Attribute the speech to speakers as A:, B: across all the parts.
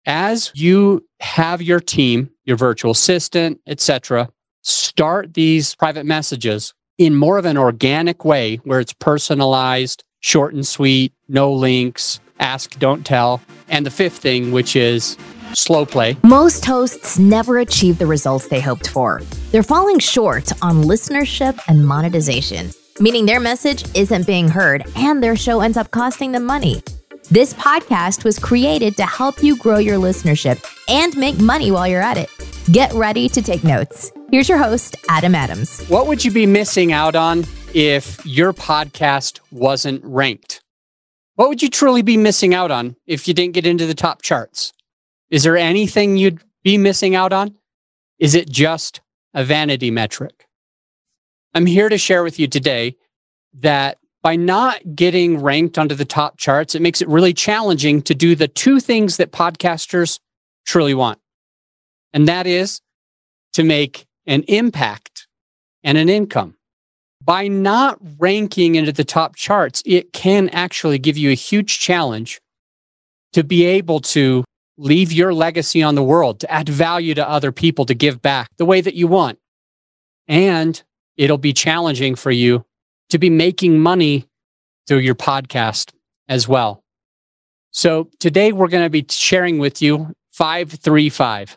A: as you have your team, your virtual assistant, etc., start these private messages in more of an organic way where it's personalized, short and sweet, no links, ask, don't tell. And the fifth thing, which is slow play.
B: Most hosts never achieve the results they hoped for. They're falling short on listenership and monetization, meaning their message isn't being heard and their show ends up costing them money. This podcast was created to help you grow your listenership and make money while you're at it. Get ready to take notes. Here's your host, Adam Adams.
A: What would you be missing out on if your podcast wasn't ranked? What would you truly be missing out on if you didn't get into the top charts? Is there anything you'd be missing out on? Is it just a vanity metric? I'm here to share with you today that by not getting ranked onto the top charts, it makes it really challenging to do the two things that podcasters truly want. And that is to make an impact and an income. By not ranking into the top charts, it can actually give you a huge challenge to be able to leave your legacy on the world, to add value to other people, to give back the way that you want. And it'll be challenging for you to be making money through your podcast as well. So today we're going to be sharing with you 535.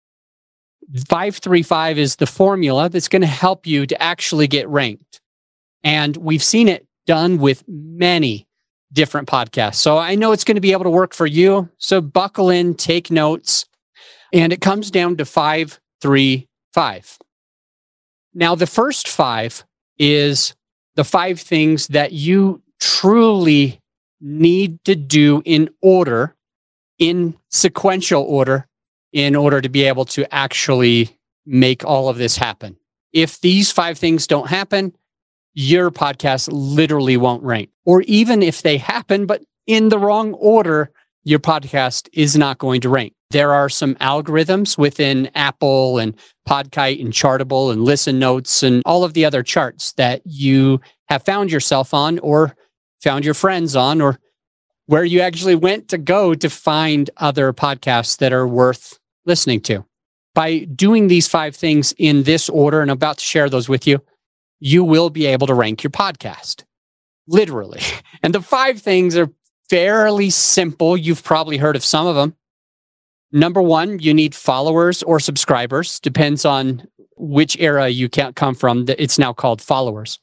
A: 535 is the formula that's going to help you to actually get ranked. And we've seen it done with many different podcasts. So I know it's going to be able to work for you. So buckle in, take notes. And it comes down to 535. Now, the first 5 is the 5 things that you truly need to do in sequential order, in order to be able to actually make all of this happen. If these 5 things don't happen, your podcast literally won't rank. Or even if they happen, but in the wrong order, your podcast is not going to rank. There are some algorithms within Apple and Podkite and Chartable and Listen Notes and all of the other charts that you have found yourself on or found your friends on, or where you actually went to go to find other podcasts that are worth listening to. By doing these 5 things in this order, and I'm about to share those with you, you will be able to rank your podcast. Literally. And the 5 things are fairly simple. You've probably heard of some of them. Number 1, you need followers or subscribers. Depends on which era you can't come from. It's now called followers.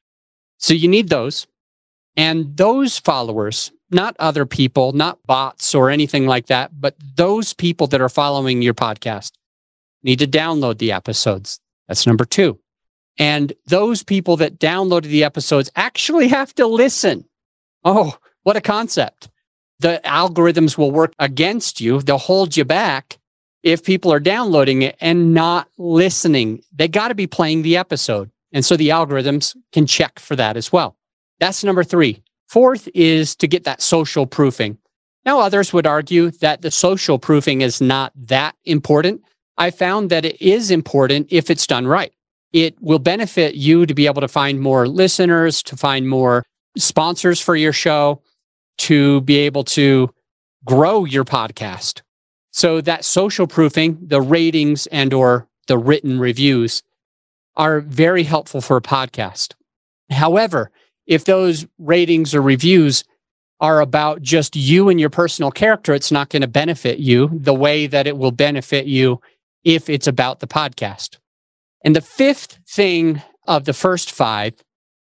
A: So you need those. And those followers, not other people, not bots or anything like that, but those people that are following your podcast need to download the episodes. That's number 2. And those people that downloaded the episodes actually have to listen. Oh, what a concept. The algorithms will work against you. They'll hold you back if people are downloading it and not listening. They got to be playing the episode. And so the algorithms can check for that as well. That's number 3. 4th is to get that social proofing. Now, others would argue that the social proofing is not that important. I found that it is important if it's done right. It will benefit you to be able to find more listeners, to find more sponsors for your show, to be able to grow your podcast. So that social proofing, the ratings and or the written reviews are very helpful for a podcast. However, if those ratings or reviews are about just you and your personal character, it's not going to benefit you the way that it will benefit you if it's about the podcast. And the 5th thing of the first 5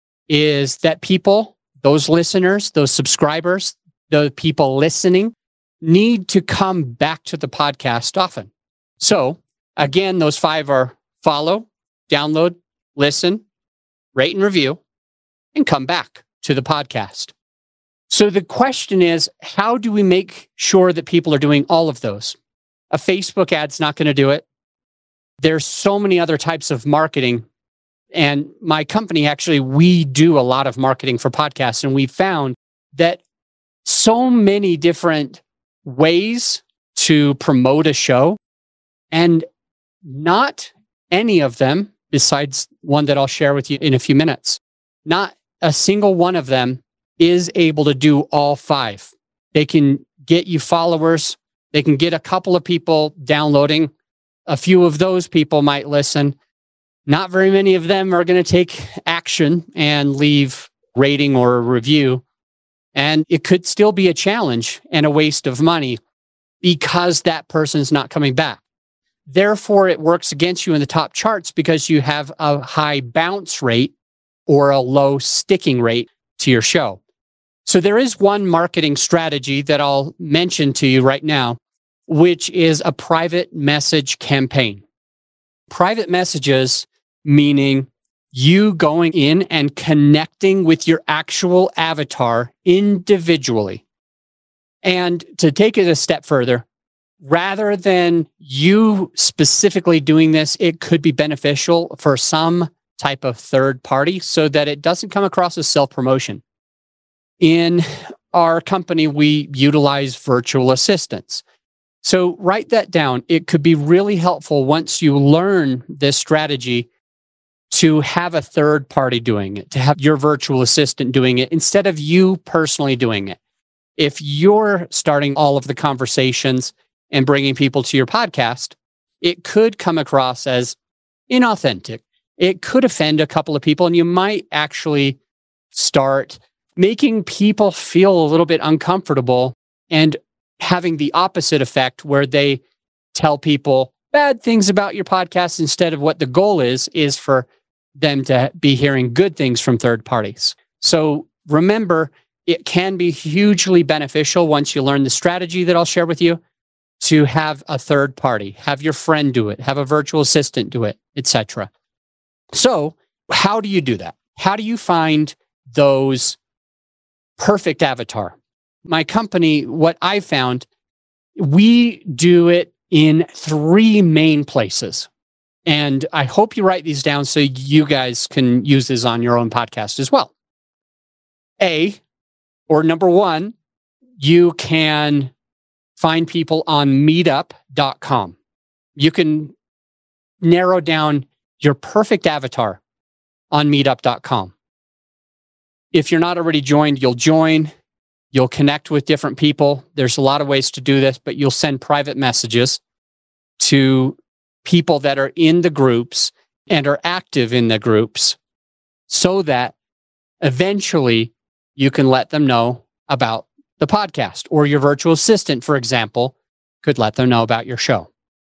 A: is that people, those listeners, those subscribers, the people listening, need to come back to the podcast often. So again, those 5 are follow, download, listen, rate and review, and come back to the podcast. So the question is, how do we make sure that people are doing all of those? A Facebook ad's not going to do it. There's so many other types of marketing. And my company, actually, we do a lot of marketing for podcasts. And we found that so many different ways to promote a show, and not any of them, besides one that I'll share with you in a few minutes, not a single one of them is able to do all 5. They can get you followers, They can get a couple of people downloading. A few of those people might listen. Not very many of them are going to take action and leave rating or a review. And it could still be a challenge and a waste of money because that person's not coming back. Therefore, it works against you in the top charts because you have a high bounce rate or a low sticking rate to your show. So there is one marketing strategy that I'll mention to you right now, which is a private message campaign. Private messages meaning you going in and connecting with your actual avatar individually. And to take it a step further, rather than you specifically doing this, it could be beneficial for some type of third party so that it doesn't come across as self-promotion. In our company, we utilize virtual assistants. So write that down. It could be really helpful once you learn this strategy to have a third party doing it, to have your virtual assistant doing it instead of you personally doing it. If you're starting all of the conversations and bringing people to your podcast, it could come across as inauthentic. It could offend a couple of people, and you might actually start making people feel a little bit uncomfortable and having the opposite effect where they tell people bad things about your podcast instead of what the goal is for them to be hearing good things from third parties. So remember, it can be hugely beneficial once you learn the strategy that I'll share with you to have a third party, have your friend do it, have a virtual assistant do it, etc. So how do you do that? How do you find those perfect avatar? My company, what I found, we do it in 3 main places. And I hope you write these down so you guys can use this on your own podcast as well. Number 1, you can find people on meetup.com. You can narrow down your perfect avatar on meetup.com. If you're not already joined, you'll join. You'll connect with different people. There's a lot of ways to do this, but you'll send private messages to people that are in the groups and are active in the groups so that eventually you can let them know about the podcast, or your virtual assistant, for example, could let them know about your show.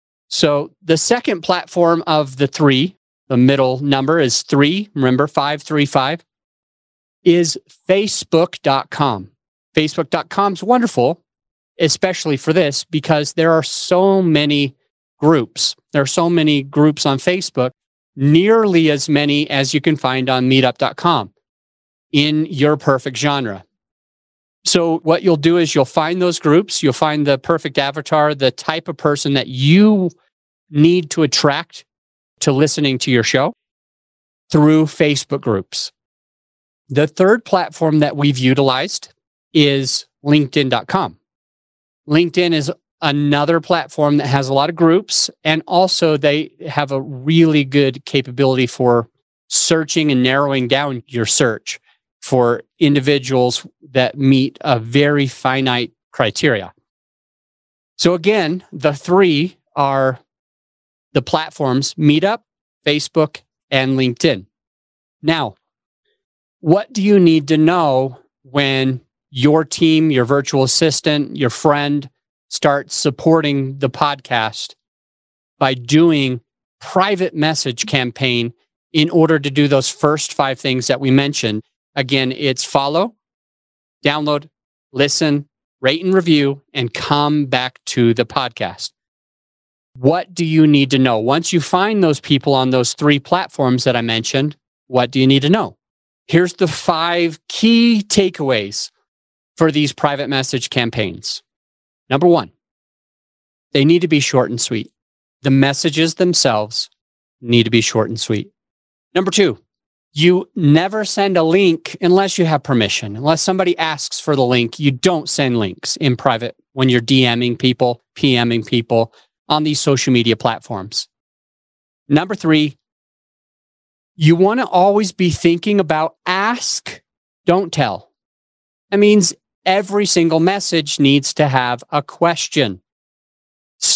A: So the second platform of the 3, the middle number is 3, remember 535, is Facebook.com. Facebook.com is wonderful, especially for this, because there are so many groups. There are so many groups on Facebook, nearly as many as you can find on meetup.com in your perfect genre. So what you'll do is you'll find those groups, you'll find the perfect avatar, the type of person that you need to attract to listening to your show through Facebook groups. The third platform that we've utilized is LinkedIn.com. LinkedIn is another platform that has a lot of groups, and also they have a really good capability for searching and narrowing down your search for individuals that meet a very finite criteria. So again, the 3 are the platforms: Meetup, Facebook, and LinkedIn. Now, what do you need to know when your team, your virtual assistant, your friend start supporting the podcast by doing private message campaign in order to do those first 5 things that we mentioned? Again, it's follow, download, listen, rate and review, and come back to the podcast. What do you need to know? Once you find those people on those 3 platforms that I mentioned, what do you need to know? Here's the 5 key takeaways for these private message campaigns. Number 1, they need to be short and sweet. The messages themselves need to be short and sweet. Number 2, you never send a link unless you have permission. Unless somebody asks for the link, you don't send links in private when you're DMing people, PMing people on these social media platforms. Number 3, you want to always be thinking about ask, don't tell. That means every single message needs to have a question.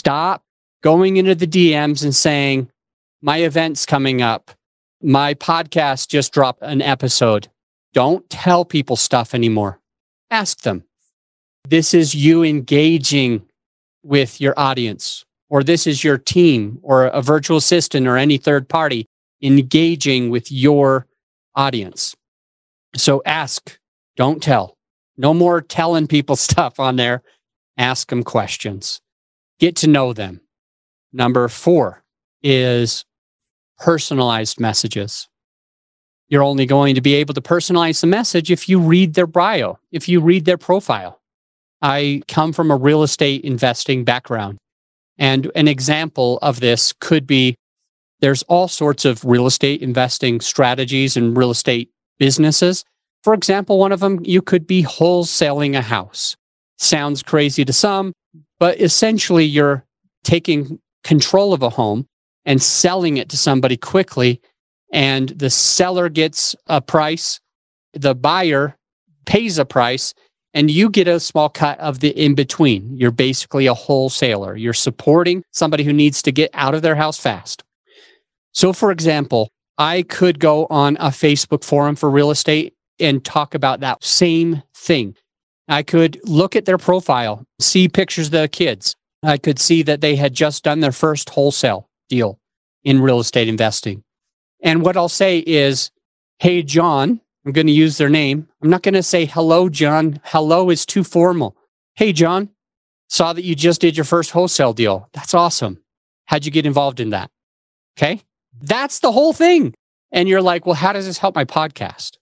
A: Stop going into the DMs and saying, my event's coming up. My podcast just dropped an episode. Don't tell people stuff anymore. Ask them. This is you engaging with your audience, or this is your team or a virtual assistant or any third party engaging with your audience. So ask, don't tell. No more telling people stuff on there. Ask them questions. Get to know them. Number 4 is personalized messages. You're only going to be able to personalize the message if you read their bio, if you read their profile. I come from a real estate investing background. And an example of this could be there's all sorts of real estate investing strategies and real estate businesses. For example, one of them, you could be wholesaling a house. Sounds crazy to some, but essentially you're taking control of a home and selling it to somebody quickly, and the seller gets a price, the buyer pays a price, and you get a small cut of the in-between. You're basically a wholesaler. You're supporting somebody who needs to get out of their house fast. So, for example, I could go on a Facebook forum for real estate and talk about that same thing. I could look at their profile, see pictures of the kids. I could see that they had just done their first wholesale deal in real estate investing. And what I'll say is, hey, John, I'm going to use their name. I'm not going to say, hello, John. Hello is too formal. Hey, John, saw that you just did your first wholesale deal. That's awesome. How'd you get involved in that? Okay. That's the whole thing. And you're like, well, how does this help my podcast?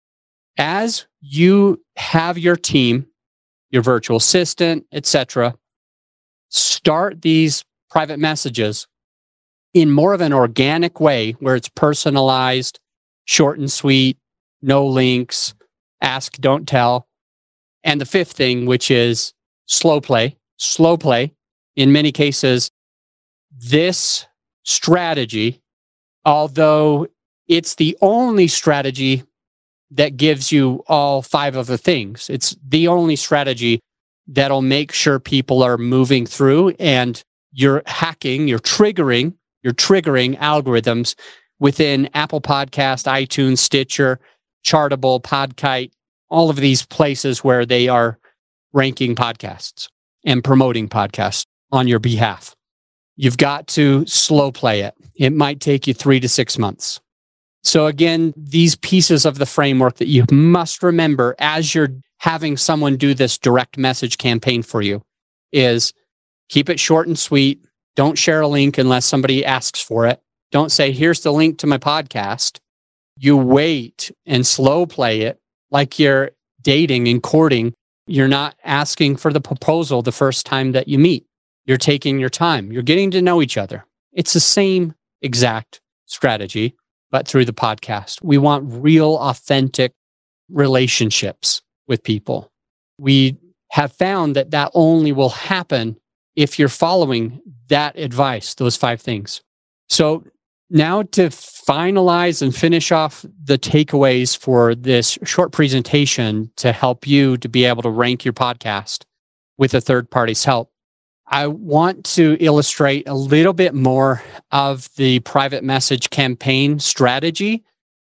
A: As you have your team, your virtual assistant, etc., start these private messages in more of an organic way where it's personalized, short and sweet, no links, ask, don't tell. And the 5th thing, which is slow play. Slow play. In many cases, this strategy, although it's the only strategy that gives you all 5 of the things, it's the only strategy that'll make sure people are moving through, and you're hacking, you're triggering algorithms within Apple Podcast, iTunes, Stitcher, Chartable, Podkite, all of these places where they are ranking podcasts and promoting podcasts on your behalf. You've got to slow play it. It might take you 3 to 6 months. So again, these pieces of the framework that you must remember as you're having someone do this direct message campaign for you is keep it short and sweet. Don't share a link unless somebody asks for it. Don't say, here's the link to my podcast. You wait and slow play it like you're dating and courting. You're not asking for the proposal the first time that you meet. You're taking your time. You're getting to know each other. It's the same exact strategy, but through the podcast. We want real, authentic relationships with people. We have found that that only will happen if you're following that advice, those 5 things. So now to finalize and finish off the takeaways for this short presentation to help you to be able to rank your podcast with a third party's help, I want to illustrate a little bit more of the private message campaign strategy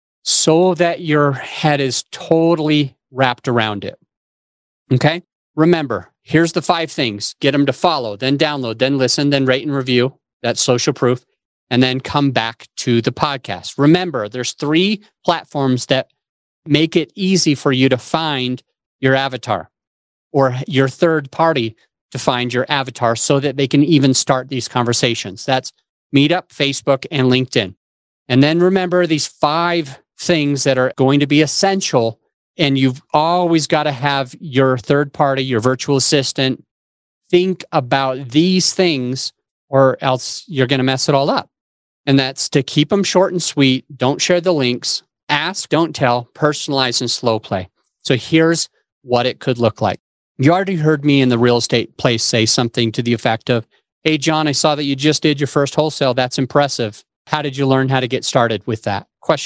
A: so that your head is totally wrapped around it. Okay? Remember, here's the 5 things. Get them to follow, then download, then listen, then rate and review. That's social proof. And then come back to the podcast. Remember, there's 3 platforms that make it easy for you to find your avatar or your third party to find your avatar so that they can even start these conversations. That's Meetup, Facebook, and LinkedIn. And then remember these 5 things that are going to be essential. And you've always got to have your third party, your virtual assistant, think about these things or else you're going to mess it all up. And that's to keep them short and sweet. Don't share the links. Ask, don't tell, personalize, and slow play. So here's what it could look like. You already heard me in the real estate place say something to the effect of, hey, John, I saw that you just did your first wholesale. That's impressive. How did you learn how to get started with that? ?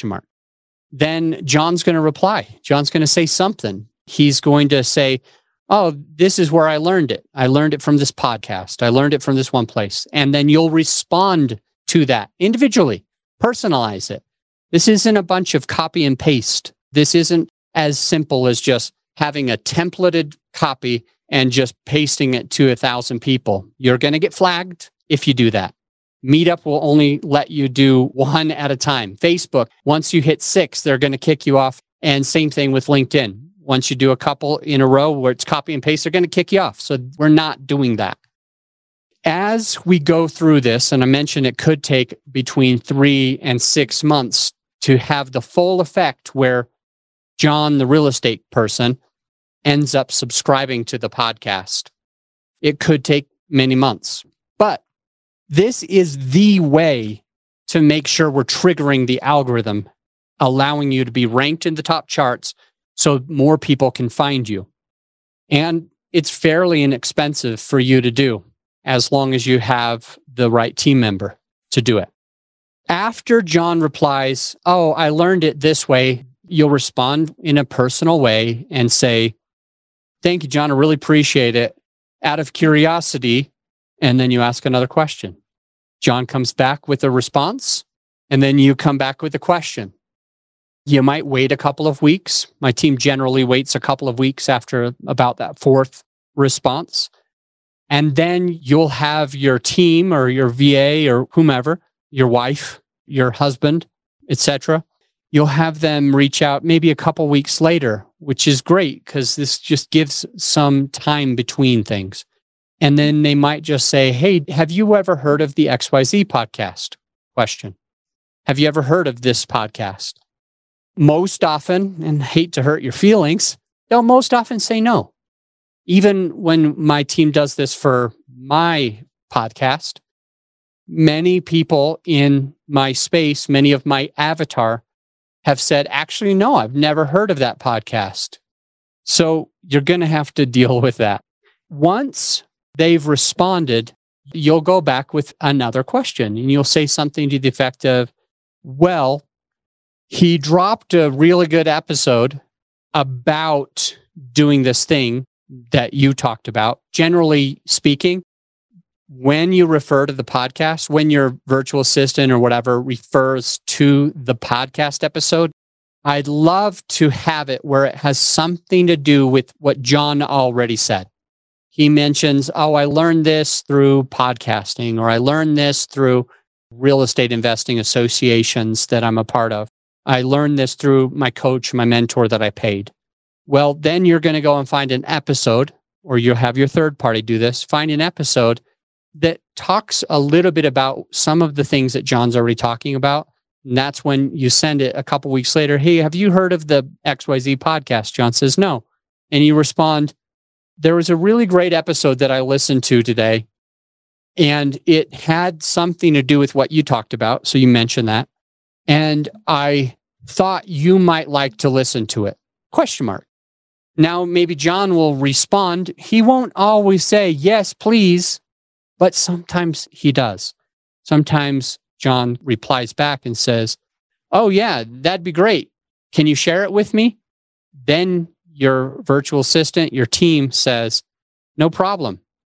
A: Then John's going to reply. John's going to say something. He's going to say, oh, this is where I learned it. I learned it from this podcast. I learned it from this one place. And then you'll respond to that individually, personalize it. This isn't a bunch of copy and paste. This isn't as simple as just having a templated copy and just pasting it to 1,000 people. You're going to get flagged if you do that. Meetup will only let you do one at a time. Facebook, once you hit 6, they're going to kick you off. And same thing with LinkedIn. Once you do a couple in a row where it's copy and paste, they're going to kick you off. So we're not doing that. As we go through this, and I mentioned it could take between 3 and 6 months to have the full effect where John, the real estate person, ends up subscribing to the podcast. It could take many months, but this is the way to make sure we're triggering the algorithm, allowing you to be ranked in the top charts so more people can find you. And it's fairly inexpensive for you to do as long as you have the right team member to do it. After John replies, oh, I learned it this way, you'll respond in a personal way and say, thank you, John, I really appreciate it. Out of curiosity, and then you ask another question. John comes back with a response, and then you come back with a question. You might wait a couple of weeks. My team generally waits a couple of weeks after about that 4th response. And then you'll have your team or your VA or whomever, your wife, your husband, etc. You'll have them reach out maybe a couple weeks later, which is great because this just gives some time between things. And then they might just say, hey, have you ever heard of the XYZ podcast? Question. Have you ever heard of this podcast? Most often, and hate to hurt your feelings, they'll most often say no. Even when my team does this for my podcast, many people in my space, many of my avatar have said, actually, no, I've never heard of that podcast. So you're going to have to deal with that. Once they've responded, you'll go back with another question and you'll say something to the effect of, well, he dropped a really good episode about doing this thing that you talked about. Generally speaking, when you refer to the podcast, when your virtual assistant or whatever refers to the podcast episode, I'd love to have it where it has something to do with what John already said. He mentions, oh, I learned this through podcasting, or I learned this through real estate investing associations that I'm a part of. I learned this through my coach, my mentor that I paid. Well, then you're going to go and find an episode, or you'll have your third party do this, find an episode that talks a little bit about some of the things that John's already talking about. And that's when you send it a couple weeks later. Hey, have you heard of the XYZ podcast? John says, no. And you respond, there was a really great episode that I listened to today, and it had something to do with what you talked about. So you mentioned that. And I thought you might like to listen to it. Question mark. Now, maybe John will respond. He won't always say, yes, please. But sometimes he does. Sometimes John replies back and says, oh, yeah, that'd be great. Can you share it with me? Then your virtual assistant, your team says, no problem.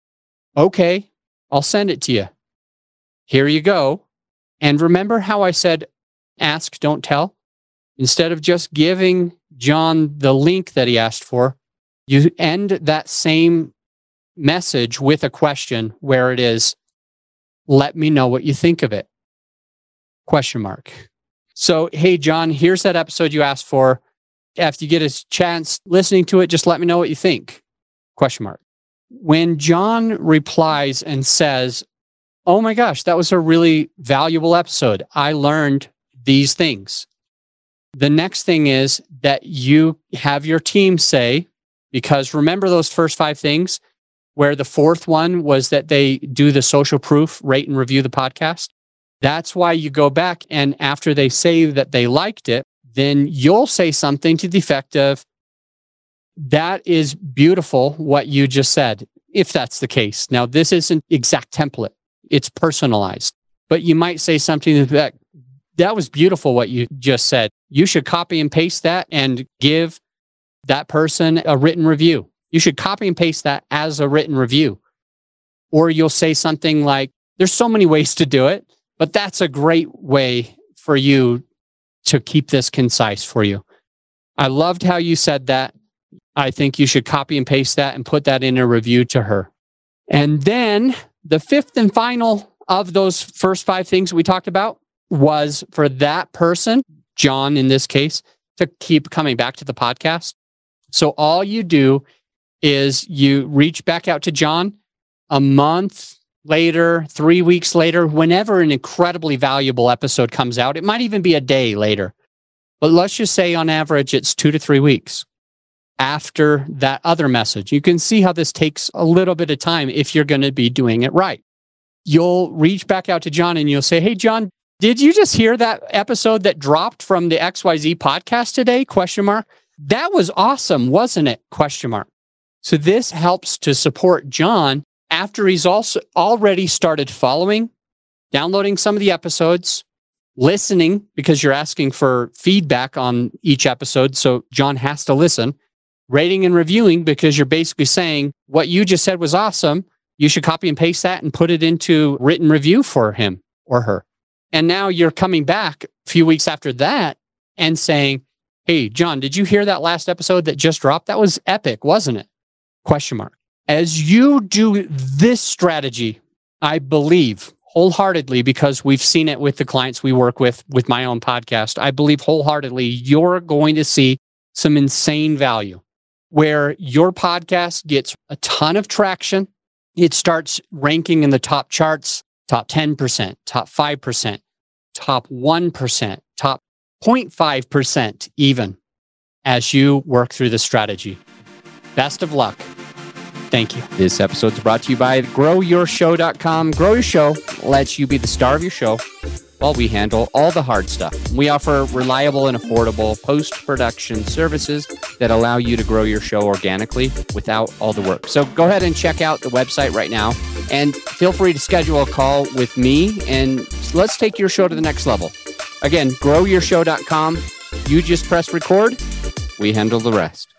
A: Okay, I'll send it to you. Here you go. And remember how I said, ask, don't tell? Instead of just giving John the link that he asked for, you end that same message with a question where it is, let me know what you think of it. Question mark. So, hey, John, here's that episode you asked for. After you get a chance listening to it, just let me know what you think. Question mark. When John replies and says, oh my gosh, that was a really valuable episode. I learned these things. The next thing is that you have your team say, because remember those first 5 things, where the 4th one was that they do the social proof, rate and review the podcast. That's why you go back, and after they say that they liked it, then you'll say something to the effect of, that is beautiful what you just said, if that's the case. Now, this isn't exact template. It's personalized. But you might say something that was beautiful what you just said. You should copy and paste that and give that person a written review. You should copy and paste that as a written review. Or you'll say something like, there's so many ways to do it, but that's a great way for you to keep this concise for you. I loved how you said that. I think you should copy and paste that and put that in a review to her. And then the fifth and final of those first 5 things we talked about was for that person, John in this case, to keep coming back to the podcast. So all you do is you reach back out to John a month later, 3 weeks later, whenever an incredibly valuable episode comes out. It might even be a day later. But let's just say on average, it's 2 to 3 weeks after that other message. You can see how this takes a little bit of time if you're going to be doing it right. You'll reach back out to John and you'll say, hey, John, did you just hear that episode that dropped from the XYZ podcast today? ? That was awesome, wasn't it? ? So this helps to support John after he's also already started following, downloading some of the episodes, listening because you're asking for feedback on each episode. So John has to listen, rating and reviewing because you're basically saying what you just said was awesome. You should copy and paste that and put it into written review for him or her. And now you're coming back a few weeks after that and saying, hey, John, did you hear that last episode that just dropped? That was epic, wasn't it ? As you do this strategy, I believe wholeheartedly, because we've seen it with the clients we work with my own podcast, I believe wholeheartedly you're going to see some insane value where your podcast gets a ton of traction. It starts ranking in the top charts, top 10%, top 5%, top 1%, top 0.5% even as you work through the strategy. Best of luck. Thank you. This episode is brought to you by GrowYourShow.com. Grow Your Show lets you be the star of your show while we handle all the hard stuff. We offer reliable and affordable post-production services that allow you to grow your show organically without all the work. So go ahead and check out the website right now and feel free to schedule a call with me and let's take your show to the next level. Again, GrowYourShow.com. You just press record. We handle the rest.